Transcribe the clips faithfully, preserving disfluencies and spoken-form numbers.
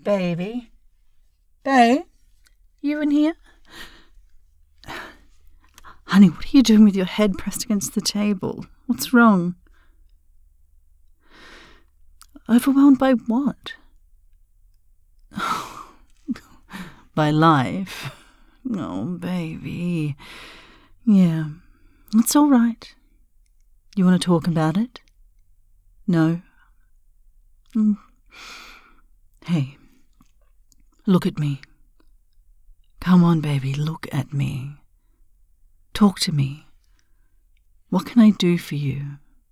Baby? Babe? You in here? Honey, what are you doing with your head pressed against the table? What's wrong? Overwhelmed by what? By life. Oh, baby. Yeah, it's all right. You want to talk about it? No? Mm. Hey, look at me. Come on, baby, look at me. Talk to me. What can I do for you?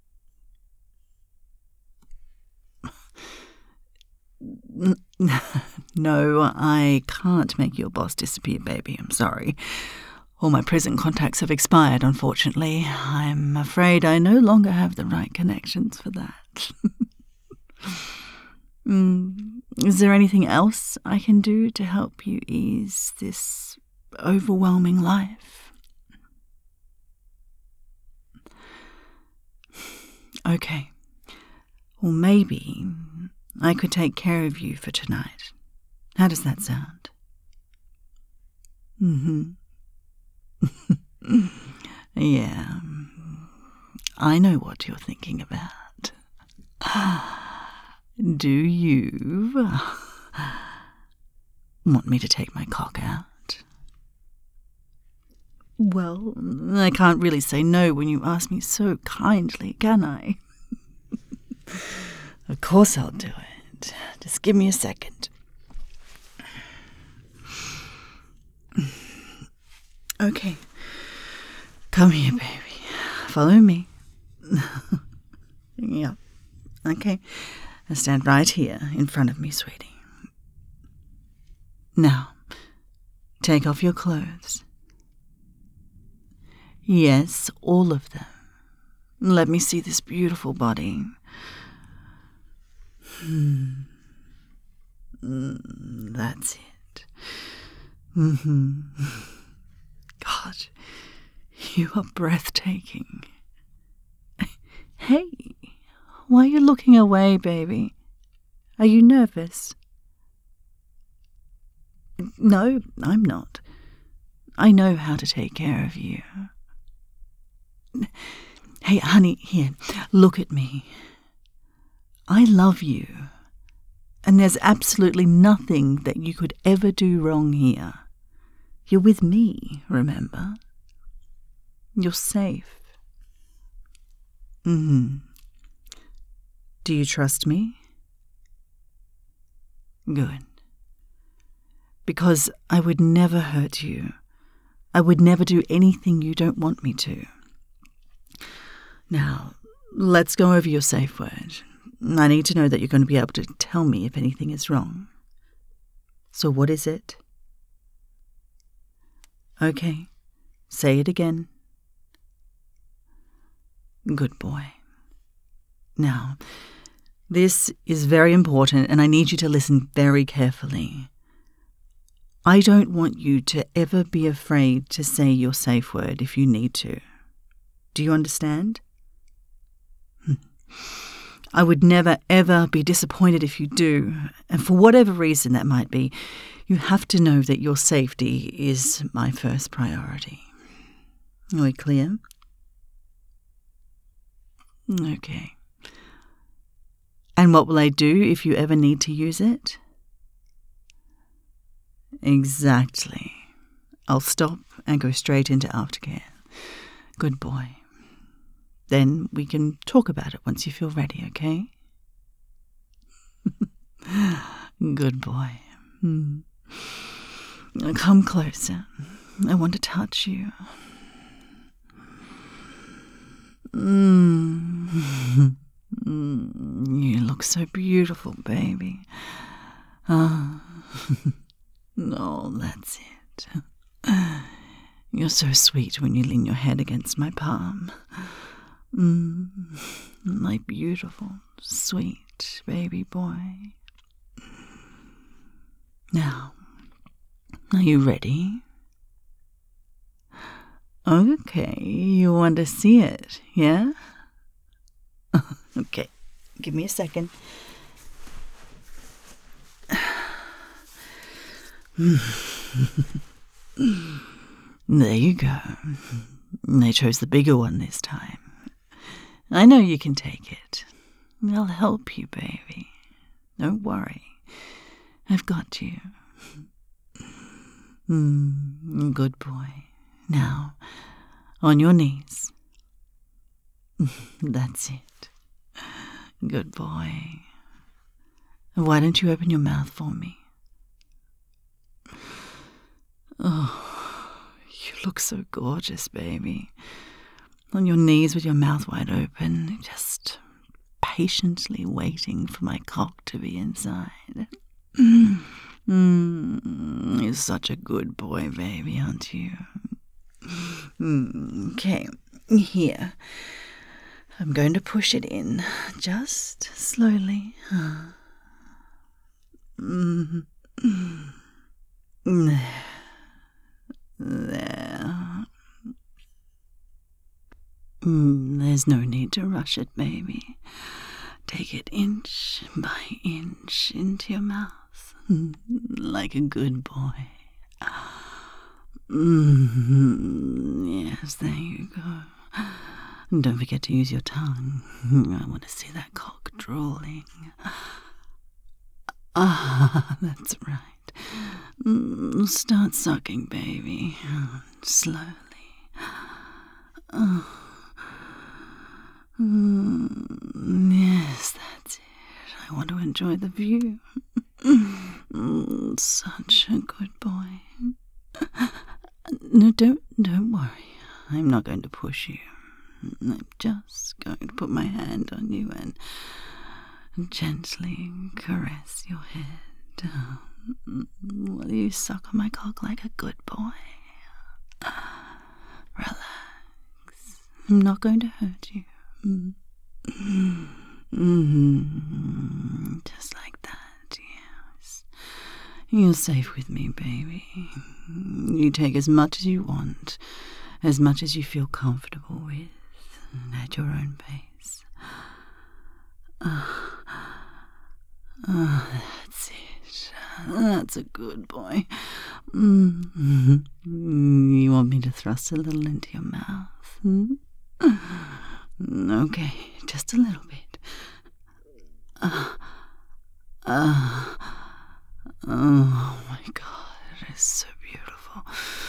No, I can't make your boss disappear, baby. I'm sorry. All my prison contacts have expired, unfortunately. I'm afraid I no longer have the right connections for that. mm, is there anything else I can do to help you ease this overwhelming life? Okay. Well, maybe I could take care of you for tonight. How does that sound? Mm-hmm. Yeah. I know what you're thinking about. Do you want me to take my cock out? Well, I can't really say no when you ask me so kindly, can I? Of course I'll do it. Just give me a second. Okay. Come here, baby. Follow me. Yeah. Okay. Now stand right here in front of me, sweetie. Now, take off your clothes. Yes, all of them. Let me see this beautiful body. Hmm. Mm, that's it. Mm-hmm. God, you are breathtaking. Hey, why are you looking away, baby? Are you nervous? No, I'm not. I know how to take care of you. Hey, honey, here, look at me. I love you, and there's absolutely nothing that you could ever do wrong here. You're with me, remember? You're safe. Mm-hmm. Do you trust me? Good. Because I would never hurt you. I would never do anything you don't want me to. Now, let's go over your safe word. I need to know that you're going to be able to tell me if anything is wrong. So what is it? Okay, say it again. Good boy. Now, this is very important, and I need you to listen very carefully. I don't want you to ever be afraid to say your safe word if you need to. Do you understand? I would never, ever be disappointed if you do, and for whatever reason that might be, you have to know that your safety is my first priority. Are we clear? Okay. And what will I do if you ever need to use it? Exactly. I'll stop and go straight into aftercare. Good boy. Then we can talk about it once you feel ready, okay? Good boy. Hmm. Come closer. I want to touch you. Mm. Mm. You look so beautiful, baby. Ah. Oh, that's it. You're so sweet when you lean your head against my palm. Mm, my beautiful, sweet baby boy. Now, are you ready? Okay, you want to see it, yeah? Okay, give me a second. There you go. They chose the bigger one this time. I know you can take it. I'll help you, baby. Don't worry. I've got you. Mm, good boy. Now, on your knees. That's it. Good boy. Why don't you open your mouth for me? Oh, you look so gorgeous, baby. On your knees with your mouth wide open, just patiently waiting for my cock to be inside. Mm, you're such a good boy, baby, aren't you? Mm, okay, here. I'm going to push it in, just slowly. Mm. There. There. Mm, there's no need to rush it, baby. Take it inch by inch into your mouth, like a good boy. Mm, yes, there you go. Don't forget to use your tongue. I want to see that cock drooling. Ah, that's right. Mm, start sucking, baby. Slowly. Oh. Mm, yes, that's it. I want to enjoy the view. Mm, such a good boy. No, don't, don't worry. I'm not going to push you. I'm just going to put my hand on you and gently caress your head. Will you suck on my cock like a good boy? Relax. I'm not going to hurt you. Mm-hmm. Just like that, yes. You're safe with me, baby. You take as much as you want, as much as you feel comfortable with, at your own pace. Oh, oh, that's it. That's a good boy. Mm-hmm. You want me to thrust a little into your mouth? Hmm? Okay, just a little bit. Uh, uh, oh my God, it's so beautiful.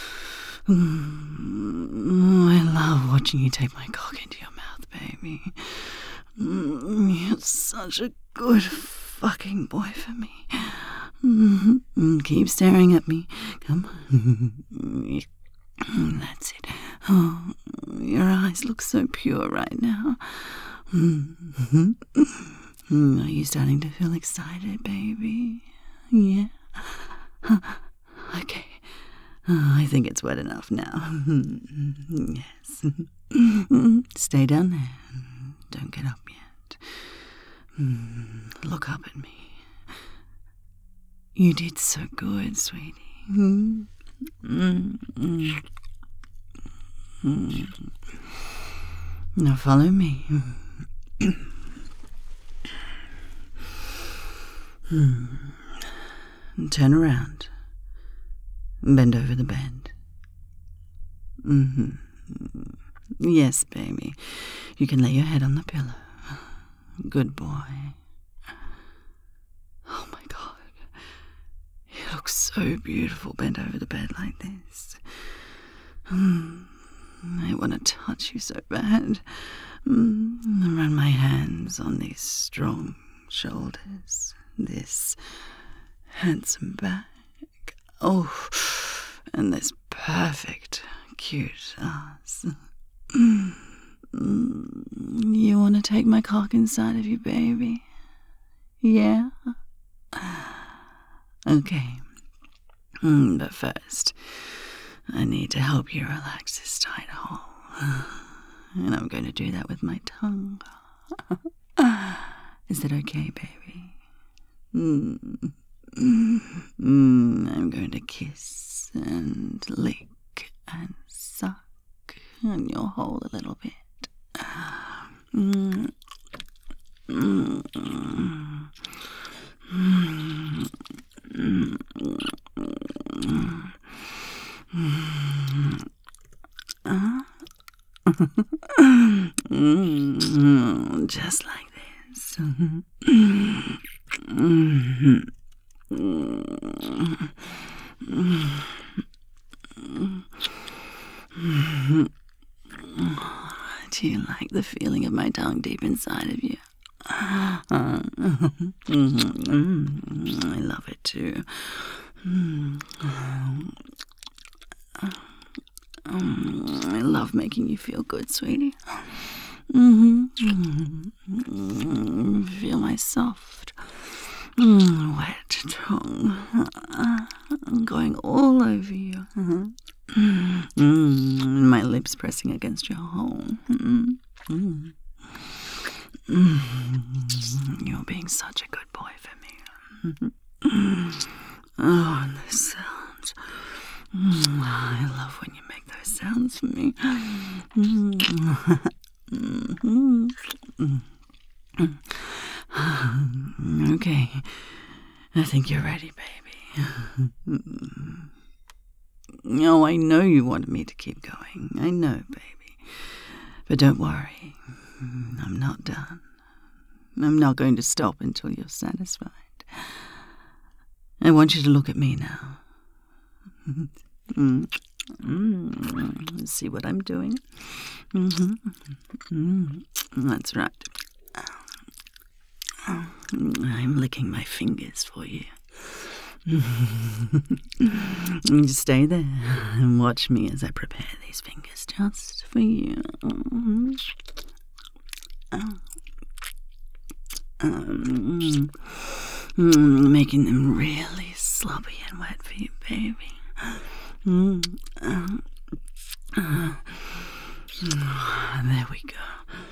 Mm, I love watching you take my cock into your mouth, baby. Mm, you're such a good fucking boy for me. Mm-hmm. Keep staring at me. Come on. That's it. Oh, your eyes look so pure right now. Mm-hmm. Are you starting to feel excited, baby? Yeah? Okay. Oh, I think it's wet enough now. Yes. Stay down there. Don't get up yet. Look up at me. You did so good, sweetie. Mm. Mm. Mm. Now follow me. Turn around. Bend over the bed. Mm-hmm. Yes, baby. You can lay your head on the pillow. Good boy. Oh my God. You look so beautiful bent over the bed like this. Mm. I want to touch you so bad. Mm. Run my hands on these strong shoulders. This handsome back. Oh, and this perfect, cute ass. Mm. You want to take my cock inside of you, baby? Yeah? Okay. Mm, but first, I need to help you relax this tight hole. And I'm going to do that with my tongue. Is that okay, baby? Mm. Mm, I'm going to kiss and lick and suck on your hole a little bit. Mm. Mm. Mm. Mm. Mm, just like this. Mm-hmm. Do you like the feeling of my tongue deep inside of you? I love it too. I love making you feel good, sweetie. Mm-hmm. Feel my soft, wet tongue going all over you. Mm, my lips pressing against your home. Mm, mm, mm. You're being such a good boy for me. Oh, and the sounds. Mm, I love when you make those sounds for me. Mm. Okay, I think you're ready, baby. Oh, I know you wanted me to keep going. I know, baby. But don't worry. I'm not done. I'm not going to stop until you're satisfied. I want you to look at me now. Mm. Mm. See what I'm doing? Mm-hmm. Mm. That's right. I'm licking my fingers for you. Stay there and watch me as I prepare these fingers just for you. Um, making them really sloppy and wet for you, baby. There we go.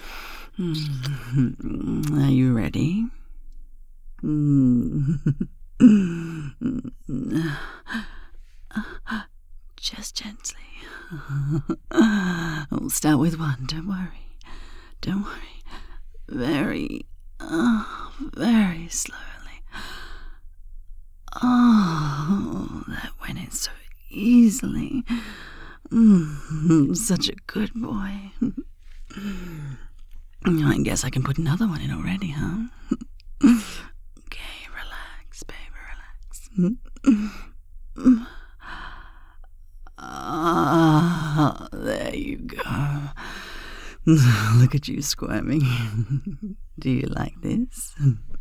Are you ready? Just gently. We'll start with one. Don't worry. Don't worry. Very, oh, very slowly. Oh, that went in so easily. Mm, such a good boy. I guess I can put another one in already, huh? Okay, relax, baby, relax. Ah, there you go. Look at you squirming. Do you like this?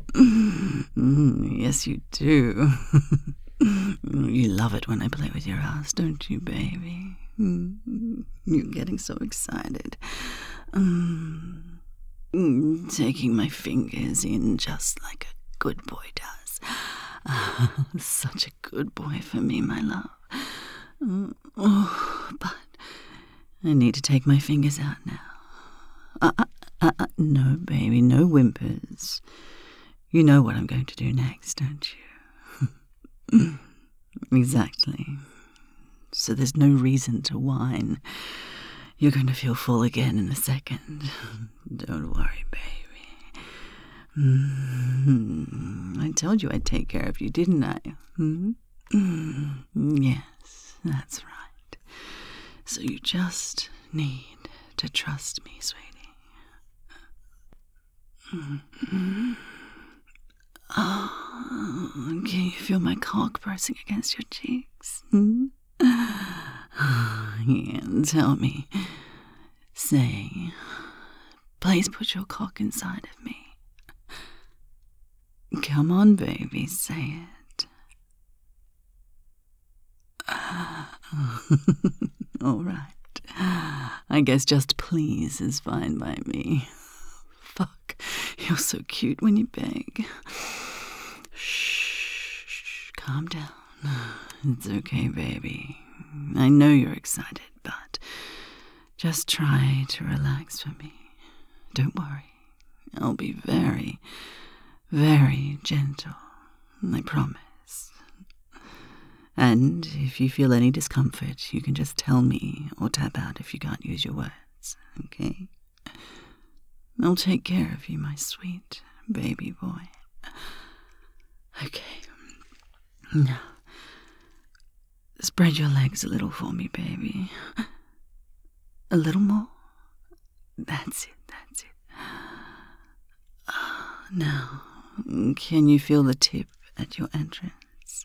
Yes, you do. You love it when I play with your ass, don't you, baby? You're getting so excited. Um, taking my fingers in just like a good boy does. Uh, such a good boy for me, my love. Uh, oh, but I need to take my fingers out now. Uh, uh, uh, uh, no, baby, no whimpers. You know what I'm going to do next, don't you? Exactly. So there's no reason to whine. You're going to feel full again in a second. Don't worry, baby. Mm-hmm. I told you I'd take care of you, didn't I? Mm-hmm. Yes, that's right. So you just need to trust me, sweetie. Mm-hmm. Oh, can you feel my cock pressing against your cheeks? Hmm? Yeah, tell me. Say, please put your cock inside of me. Come on, baby, say it. All right. I guess just please is fine by me. Fuck, you're so cute when you beg. Shh, calm down. It's okay, baby. I know you're excited, but just try to relax for me. Don't worry. I'll be very, very gentle. I promise. And if you feel any discomfort, you can just tell me or tap out if you can't use your words, okay? I'll take care of you, my sweet baby boy. Okay. Now, spread your legs a little for me, baby. A little more. That's it, that's it. Now, can you feel the tip at your entrance?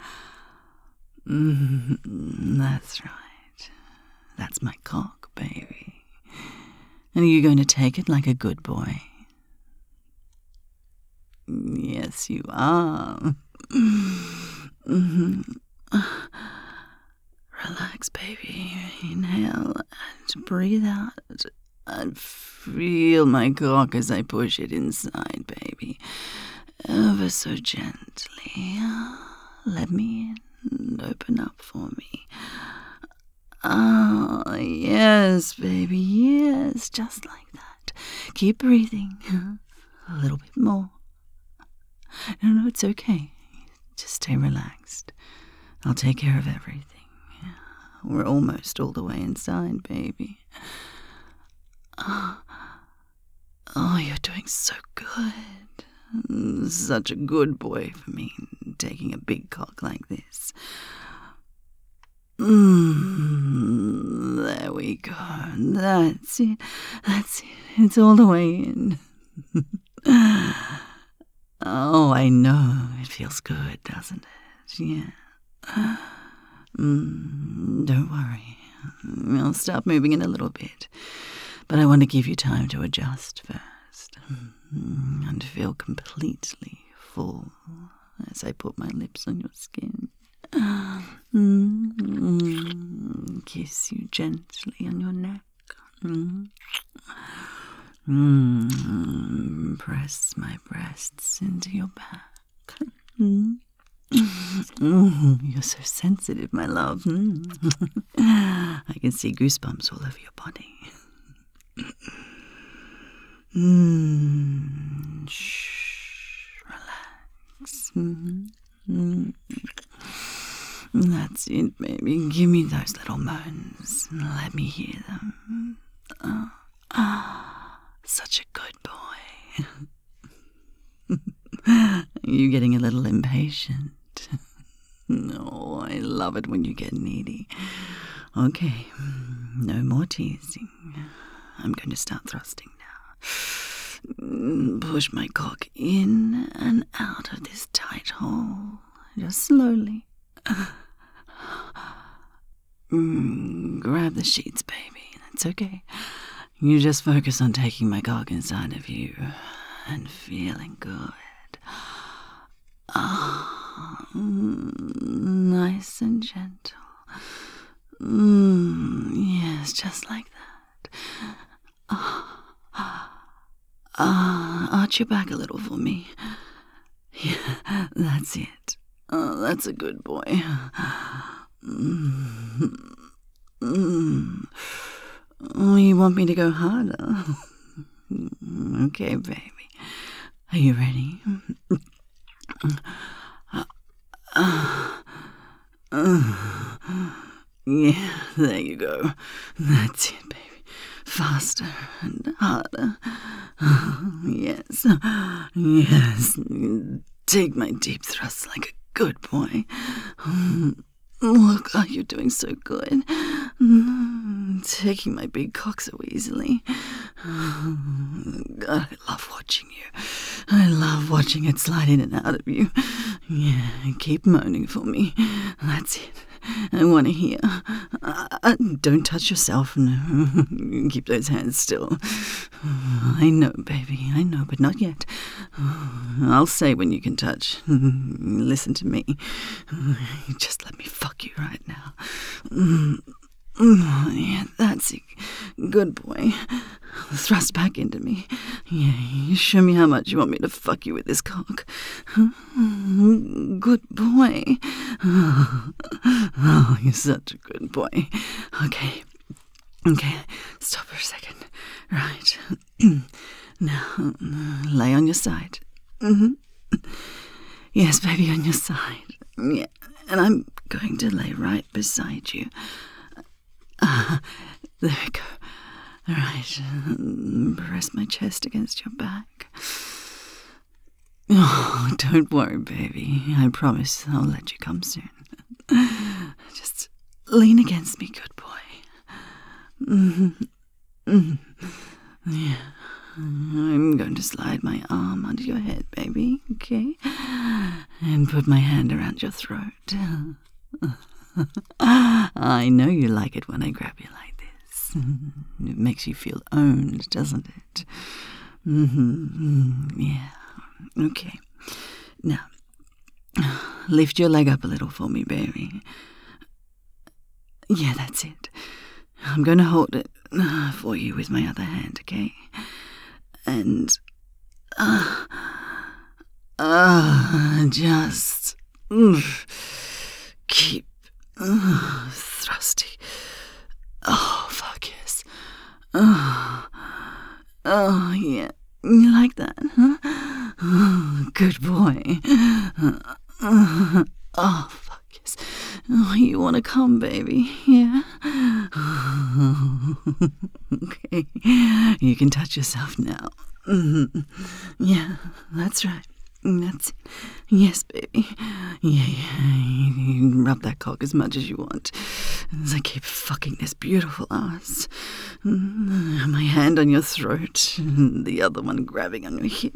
Mm, that's right. That's my cock, baby. And are you going to take it like a good boy? Yes, you are. Mm-hmm. Relax, baby. Inhale and breathe out. And feel my cock as I push it inside, baby. Ever so gently. Let me in. Open up for me. Ah, oh, yes, baby. Yes, just like that. Keep breathing. A little bit more. No, no, it's okay. Just stay relaxed. I'll take care of everything. We're almost all the way inside, baby. Oh, oh, you're doing so good. Such a good boy for me, taking a big cock like this. Mm, there we go. That's it. That's it. It's all the way in. Oh, I know. It feels good, doesn't it? Yeah. Mm, don't worry. I'll start moving in a little bit. But I want to give you time to adjust first. And feel completely full as I put my lips on your skin. Mm, kiss you gently on your neck. Mm. Mm, press my breasts into your back. Mm. Mm, you're so sensitive, my love. Mm. I can see goosebumps all over your body. Mm. Shh, relax. Mm. Mm. That's it, baby. Give me those little moans and let me hear them. Oh. Ah, such a good boy. You're getting a little impatient. No, I love it when you get needy. Okay, no more teasing. I'm going to start thrusting now. Push my cock in and out of this tight hole, just slowly. Mm, grab the sheets, baby. That's okay. You just focus on taking my cock inside of you and feeling good. Ah, mm, nice and gentle. Mm, yes, just like that. Ah, ah, arch your back a little for me. Yeah, that's it. Oh, that's a good boy. Mm, mm. Oh, you want me to go harder? Okay, baby. Are you ready? Uh, uh, uh, yeah, there you go. That's it, baby. Faster and harder. Yes, yes. Take my deep thrusts like a good boy. Look, oh, you're doing so good. Taking my big cock so easily. God, I love watching you. I love watching it slide in and out of you. Yeah, keep moaning for me. That's it. I want to hear. Uh, don't touch yourself. No. Keep those hands still. I know, baby. I know, but not yet. I'll say when you can touch. Listen to me. Just let me fuck you right now. Yeah, that's it. Good boy. Thrust back into me. Yeah, you show me how much you want me to fuck you with this cock. Good boy. Oh, you're such a good boy. Okay. Okay, stop for a second. Right. Now, lay on your side. Mm-hmm. Yes, baby, on your side. Yeah, and I'm going to lay right beside you. Ah, there we go. All right. Press my chest against your back. Oh, don't worry, baby. I promise I'll let you come soon. Just lean against me, good boy. Mm-hmm. Mm-hmm. Yeah. I'm going to slide my arm under your head, baby, okay? And put my hand around your throat. I know you like it when I grab you like this. It makes you feel owned, doesn't it? Mm-hmm. Yeah. Okay. Now, lift your leg up a little for me, baby. Yeah, that's it. I'm going to hold it for you with my other hand, okay? And, uh, uh, just uh, keep uh, thrusting. Oh, fuck yes. Oh, oh, yeah. You like that, huh? Oh, good boy. Uh, uh, oh, fuck yes. Oh, you want to come, baby? Yeah? Okay. You can touch yourself now. Mm-hmm. Yeah, that's right. That's it. Yes, baby. Yeah, yeah. You can rub that cock as much as you want. As I keep fucking this beautiful ass. My hand on your throat, the other one grabbing on your hip.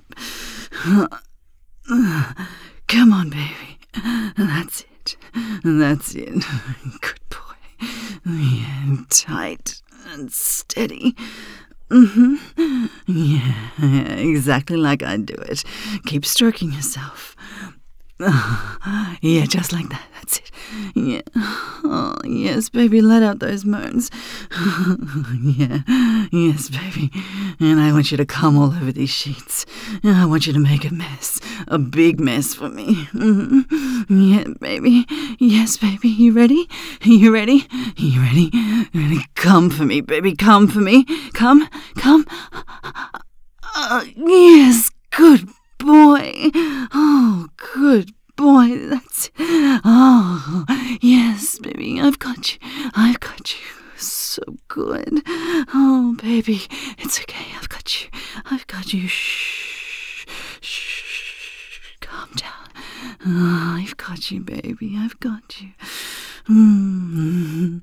Come on, baby. That's it. That's it. Good boy. Yeah, tight and steady. Mm-hmm. Yeah, exactly like I do it. Keep stroking yourself. Oh, yeah, just like that. That's it. Yeah. Oh, yes, baby, let out those moans. Yeah. Yes, baby. And I want you to come all over these sheets. I want you to make a mess. A big mess for me. Mm-hmm. Yeah, baby. Yes, baby. You ready? You ready? You ready? Ready? Come for me, baby. Come for me. Come. Come. Uh, yes. Good boy. Oh, good boy. That's it. Oh, yes, baby. I've got you. I've got you. So good. Oh, baby. It's okay. I've got you. I've got you. Shh. Shh. Calm down. Oh, I've got you, baby. I've got you. Mm-hmm.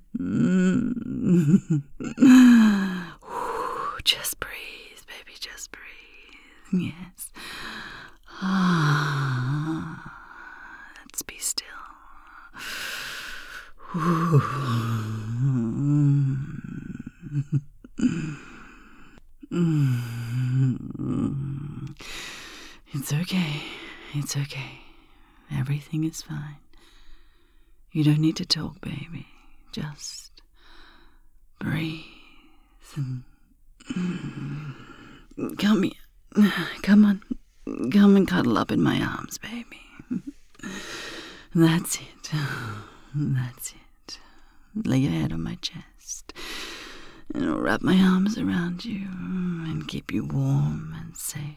Just breathe, baby. Just breathe. Yes. Ah, let's be still. It's okay. It's okay. Everything is fine. You don't need to talk, baby. Just breathe. Come here. Come on. Come and cuddle up in my arms, baby. That's it. That's it. Lay your head on my chest. And I'll wrap my arms around you and keep you warm and safe.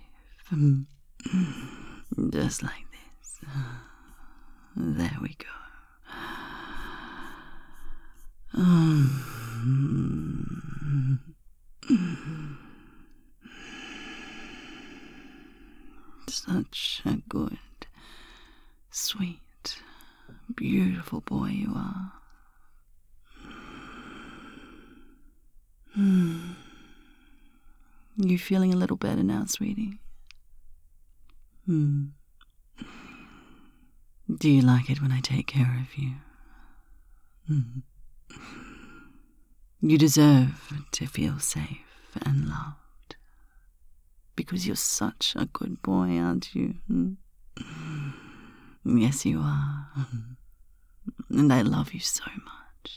Just like this. There we go. Such a good, sweet, beautiful boy you are. You feeling a little better now, sweetie? Hmm. Do you like it when I take care of you? Hmm. You deserve to feel safe and loved. Because you're such a good boy, aren't you? Hmm? Yes, you are. And I love you so much.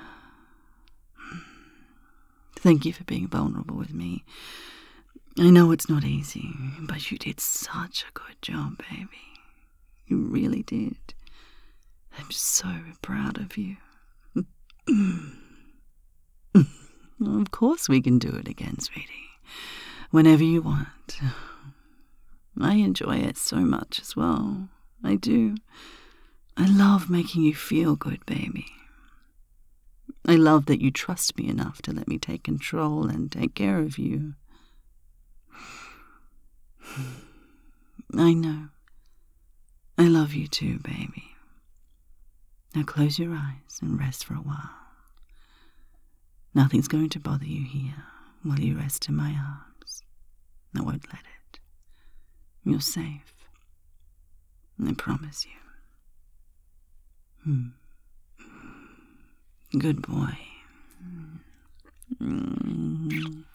Thank you for being vulnerable with me. I know it's not easy, but you did such a good job, baby. You really did. I'm so proud of you. Of course we can do it again, sweetie. Whenever you want. I enjoy it so much as well. I do. I love making you feel good, baby. I love that you trust me enough to let me take control and take care of you. I know. I love you too, baby. Now close your eyes and rest for a while. Nothing's going to bother you here. while you rest in my arms. I won't let it. You're safe. I promise you. Hmm. Good boy. Mm.